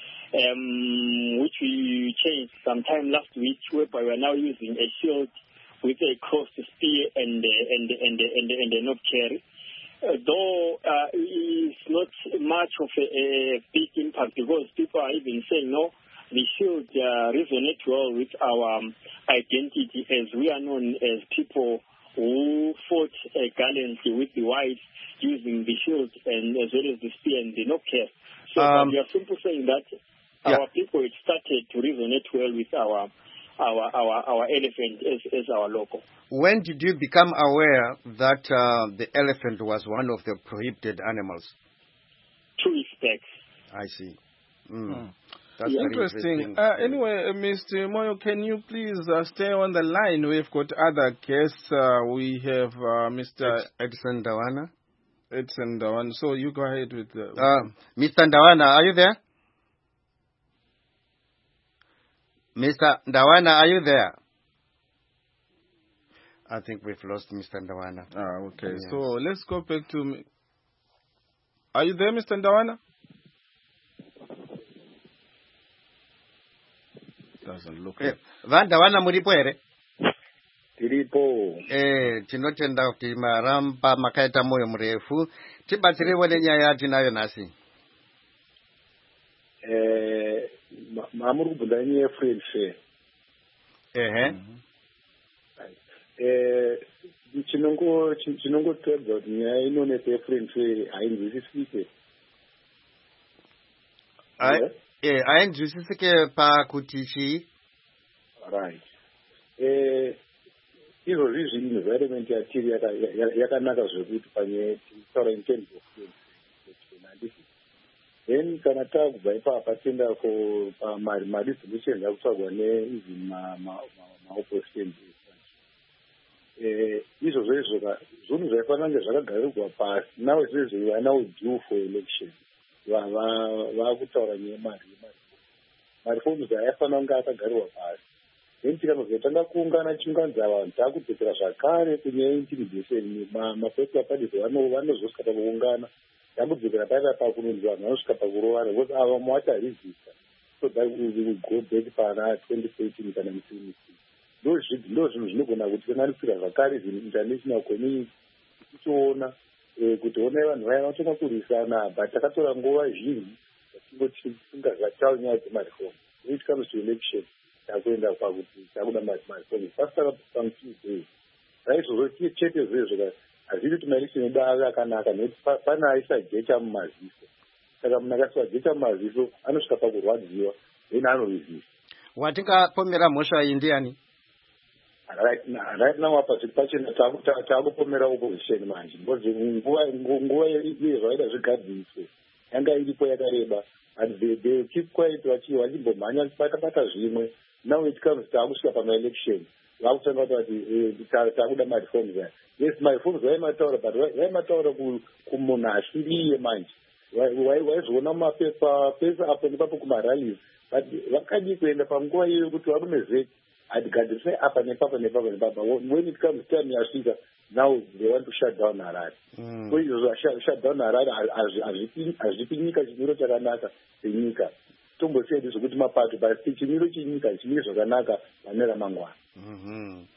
which we changed sometime last week, whereby we're now using a shield with a crossed spear and a knob cherry. Though it's not much of a big impact, because people are even saying, no, the shield resonate well with our identity, as we are known as people who fought gallantly with the whites using the shield and as well as the spear and the knob cherry. So we are simply saying that our people had started to resonate well with our elephant as our logo. When did you become aware that the elephant was one of the prohibited animals? 2 weeks back. I see. That's interesting. Anyway, Mr. Moyo, can you please stay on the line? We've got other guests. We have Mr. Edson Ndawana. Edson Ndawana. So you go ahead with Mr. Ndawana, are you there? Mr. Ndawana, are you there? I think we've lost Mr. Ndawana. Okay. Yes. So let's go back to... Are you there, Mr. Ndawana? Doesn't look like... Ndawana muripo ere? Tiripo. Tinotenda kuti maramba makaita moyo murefu. Tibatsiriwe nenyaya tinayo nasi. Mamuri kubvunza nyaya yeFriend Fair. Chinongotaridza kuti nyaya inonetsa yeFriend Fair hainzwisisike. Hainzwisisike pakuti chii? Right. Izvozvi environment yatiri yakanaka zvekuti panyaya tisaura in terms of then kana takubva ipapa tienda pamaresolutions akutsvagwa neeven maopposition izvozvo izvo zvinhu zvaifanira kunge zvakagarirwa pasi now says we are now due for election vakutaura nyaya marifoms aifanira kunge akagarirwa pasi then tikazotanga kuungana chiunganidza vanhu takudzokera zvakare kunyaya intimidation mapesi apadisi vanozosvika pakuungana takudzokera paita pakunonzi vanhu vanosvika pakurovana because ava mwatarizisa so that we will go back pana 2014 kana 2016 ndo zvinhu zvinogona kuti kanganisira zvakare international community tichiona kuti onai vanhu vaya vanotanga kurisana but takatora nguva zhinji tingoti tingazataura nyaya dzemareform when it comes to election takuenda pakuti takuda mareform pasaka pamutuesday raizvozvo chete zvezvo hazvidi kuti maelection edu ave akanaka nekuti pane aisa jecha mumaziso saka munhu akasiwa jecha mumaziso anosvika pakurwadziwa then anorizisa watingapomera mhosva iyi ndiani? right now apa tiri pachena taakupomera opposition manje because nguva iye zvaida zvigadziriswe yanga iripo yakareba and they keep quiet vachimbomhanya bata zvimwe now it comes taakusvika pamaelection vakutanga kuti taakuda mareforms aya yes mareforms vaimataura but vaimataura kumunhu asiriye manje waizviona mumapepa pesa apo nepapo kumarallies but vakadi kuenda panguva iyoyo kuti varume zeki hatigadzirisai apa nepapa when it comes time yasvika now they want to shut down Harare so izvozvo shut down Harare hazvipi nyika chimiro chakanaka senyika tombosiyani zvokuti mapato basi chimiro chenyika chimire zvakanaka pane ramangwana.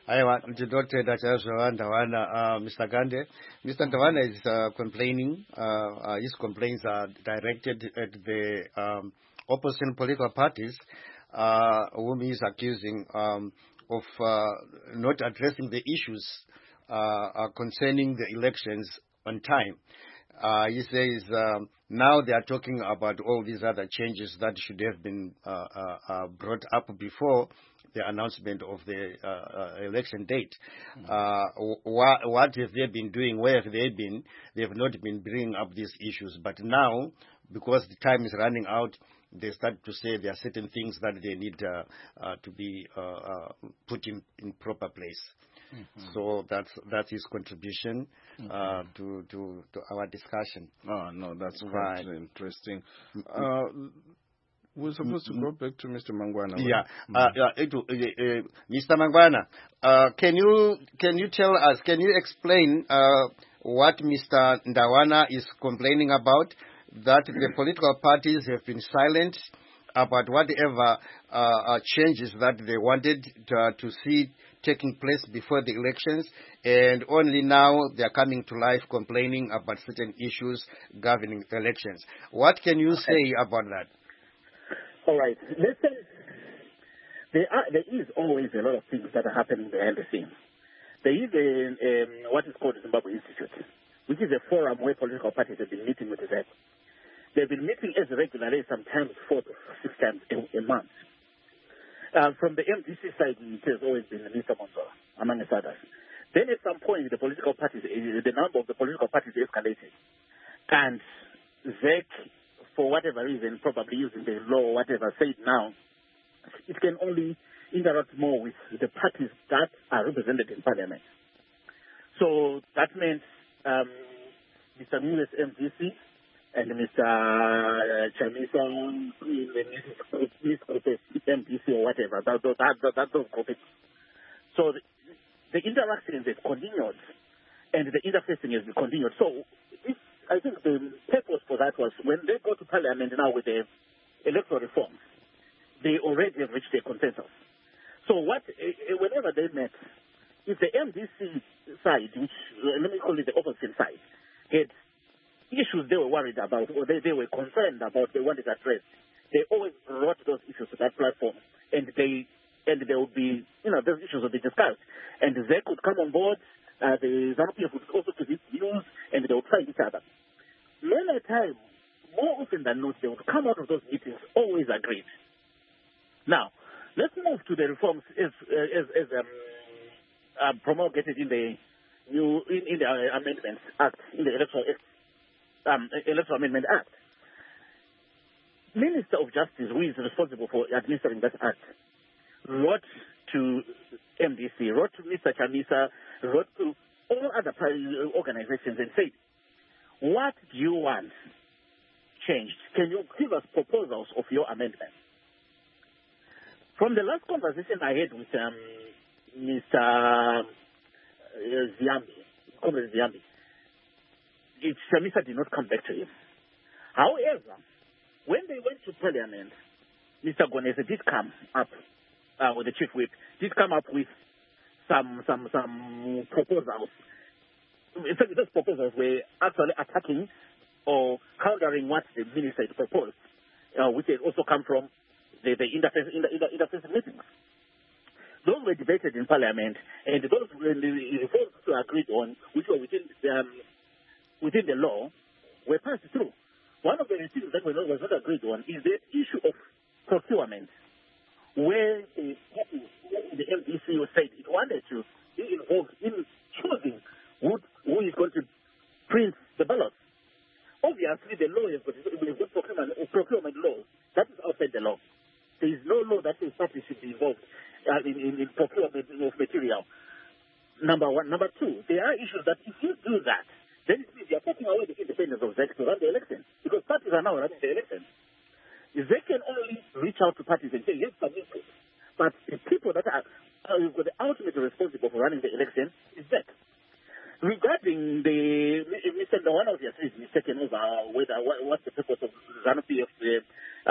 Aiwa, Dr. Ndawana, Mr. Gande. Mr. Ndawana is complaining. His complaints are directed at the opposition political parties, whom he is accusing of not addressing the issues concerning the elections on time. He says now they are talking about all these other changes that should have been brought up before the announcement of the election date. What have they been doing? Where have they been? They have not been bringing up these issues. But now, because the time is running out, they start to say there are certain things that they need to be put in proper place. Mm-hmm. So that's his contribution to our discussion. Oh, no, that's quite interesting. We're supposed to go back to Mr. Mangwana. Yeah, Mr. Mangwana, can you tell us? Can you explain what Mr. Ndawana is complaining about? That the political parties have been silent about whatever changes that they wanted to see taking place before the elections, and only now they are coming to life complaining about certain issues governing elections. What can you say about that? All right. Listen, there is always a lot of things that are happening behind the scenes. There is what is called the Zimbabwe Institute, which is a forum where political parties have been meeting with the ZEC. They've been meeting as regularly, sometimes 4 to 6 times a month. From the MDC side, it has always been Mr. Monzola, among others. Then at some point, the political parties, the number of the political parties escalated. And ZEC, for whatever reason, probably using the law or whatever, said now, it can only interact more with the parties that are represented in parliament. So that meant Mr. Mules MDC and Mr. Chamisa, MDC or whatever, those groups. So the interactions have continued and the interfacing has been continued. So I think the purpose for that was when they go to parliament now with the electoral reforms, they already have reached a consensus. So whenever they met, if the MDC side, which let me call it the opposition side, had issues they were worried about or they were concerned about, they wanted addressed, they always brought those issues to that platform, and there would be, those issues would be discussed, and they could come on board. The ZANU-PF would also give its views, and they would find each other. Many times, more often than not, they would come out of those meetings always agreed. Now, let's move to the reforms as promulgated in the Amendments Act, in the Electoral Amendment Act. Minister of Justice, who is responsible for administering that act, wrote to MDC, wrote to Mr. Chamisa, wrote to all other organizations and said, what do you want changed? Can you give us proposals of your amendment? From the last conversation I had with Mr. Comrade Ziambi, Chamisa did not come back to him. However, when they went to Parliament, Mr. Gonese did come up with the chief whip, did come up with some proposals. In fact, those proposals were actually attacking or countering what the minister had proposed, which had also come from the interface meetings. Those were debated in Parliament, and those were the reforms were agreed on, which were within the law, were passed through. One of the things that was not agreed on is the issue of procurement, where the MDC said it wanted to be involved in choosing who is going to print the ballots. Obviously, the law is procurement law. That is outside the law. There is no law that says parties should be involved in procurement of material. Number one. Number two, there are issues that if you do that, then it means you are taking away the independence of ZEC to run the election, because parties are now running the election. They can only reach out to parties and say, yes, some input. But the people that are the ultimate responsible for running the election is ZEC. Regarding Mr. Ndawana obviously is mistaken over what the purpose of ZANU-PF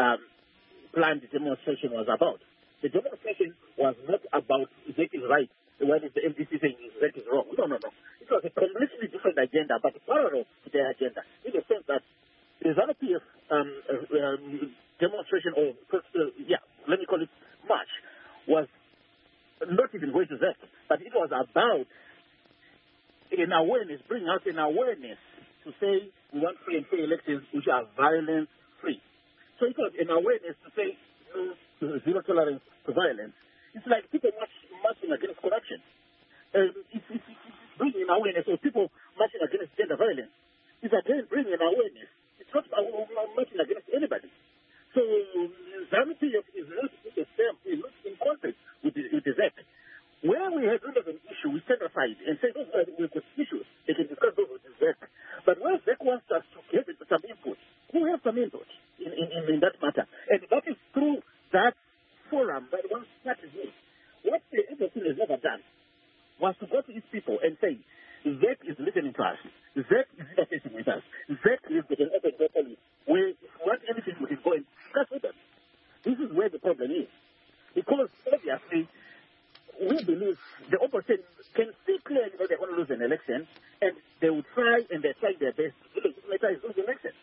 planned demonstration was about. The demonstration was not about ZEC's right what is the MDC saying that is wrong. No. It was a completely different agenda, but parallel to their agenda, in the sense that the ZANU-PF demonstration, or let me call it march, was not even going to that, but it was about an awareness, bringing out an awareness to say we want free and fair elections which are violence-free. So it was an awareness to say zero tolerance to violence. It's like people marching against corruption. It's bringing awareness of people marching against gender violence. It's again bringing awareness. It's not marching against anybody. So ZANU-PF is not in conflict with the ZEC. Where we have relevant issue, we set aside and say, we've got issues. They can discuss those with the ZEC. But where ZEC wants us to give it some input, we have some input in that matter. And that is through that forum, that one strategy. What the embassy has never done was to go to its people and say, ZEC is listening to us. ZEC is interfacing with us. ZEC is an open door policy. Where if we want anything, we can go and discuss with them. This is where the problem is. Because obviously, we believe the opposition can see clearly that they want to lose an election, and they will try, and they're trying their best to legitimize those elections.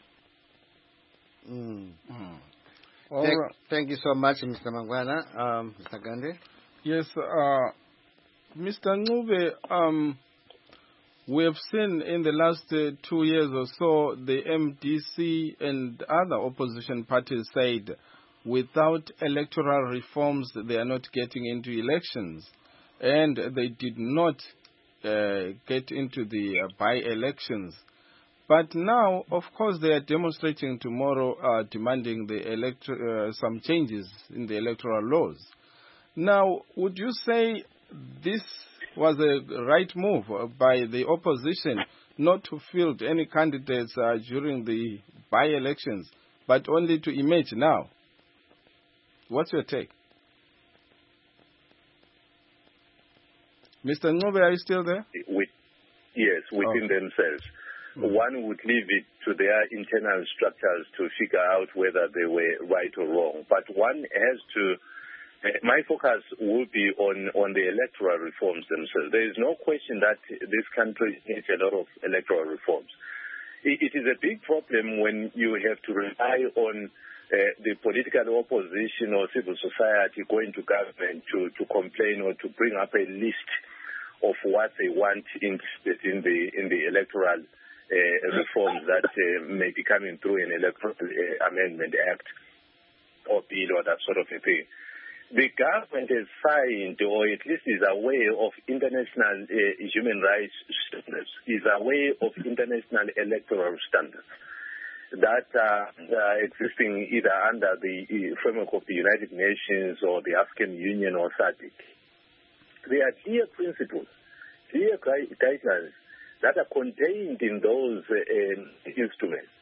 Thank you so much, Mr. Mangwana. Mr. Gandhi? Yes, Mr. Ncube, we have seen in the last 2 years or so, the MDC and other opposition parties said without electoral reforms, they are not getting into elections. And they did not get into the by-elections. But now, of course, they are demonstrating tomorrow, demanding some changes in the electoral laws. Now, would you say this was a right move by the opposition not to field any candidates during the by-elections, but only to emerge now? What's your take? Mr. Ncube, are you still there? Yes, within themselves. One would leave it to their internal structures to figure out whether they were right or wrong. But one has to, my focus will be on the electoral reforms themselves. There is no question that this country needs a lot of electoral reforms. It is a big problem when you have to rely on the political opposition or civil society going to government to complain or to bring up a list of what they want in the electoral reforms that may be coming through an electoral amendment act or bill or that sort of a thing. The government has signed, or at least is aware of international human rights standards, is aware of international electoral standards that are existing either under the framework of the United Nations or the African Union or SADC. There are clear principles, clear guidelines that are contained in those instruments,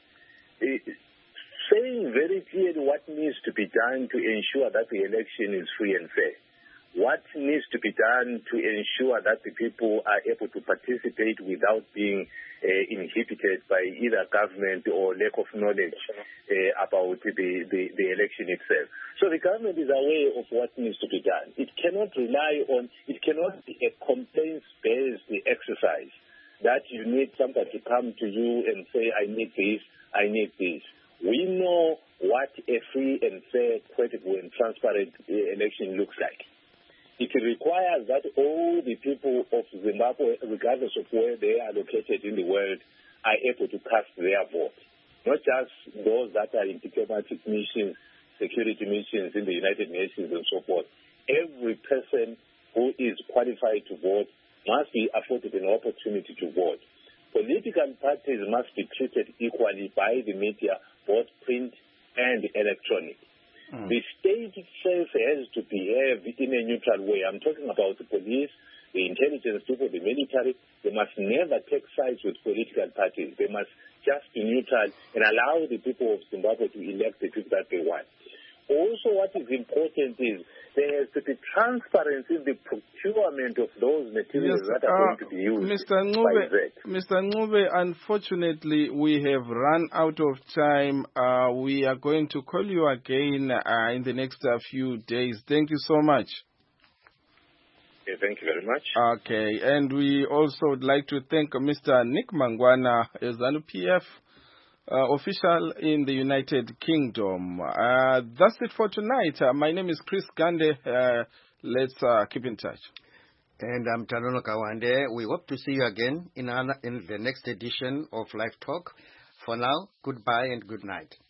saying very clearly what needs to be done to ensure that the election is free and fair. What needs to be done to ensure that the people are able to participate without being inhibited by either government or lack of knowledge about the election itself. So the government is aware of what needs to be done. It cannot rely on, it cannot be a complaints-based exercise that you need somebody to come to you and say, I need this, I need this. We know what a free and fair, credible and transparent election looks like. It requires that all the people of Zimbabwe, regardless of where they are located in the world, are able to cast their vote. Not just those that are in diplomatic missions, security missions in the United Nations and so forth. Every person who is qualified to vote must be afforded an opportunity to vote. Political parties must be treated equally by the media, both print and electronic. The state itself has to behave in a neutral way. I'm talking about the police, the intelligence people, the military. They must never take sides with political parties. They must just be neutral and allow the people of Zimbabwe to elect the people that they want. Also, what is important is there has to be transparency in the procurement of those materials that are going to be used by ZEC. Mr. Ncube, unfortunately, we have run out of time. We are going to call you again in the next few days. Thank you so much. Okay, thank you very much. Okay, and we also would like to thank Mr. Nick Mangwana, a ZANU-PF official in the United Kingdom. That's it for tonight. My name is Chris Gande. Let's keep in touch. And I'm Tanono Kawande. We hope to see you again in the next edition of Live Talk. For now, goodbye and good night.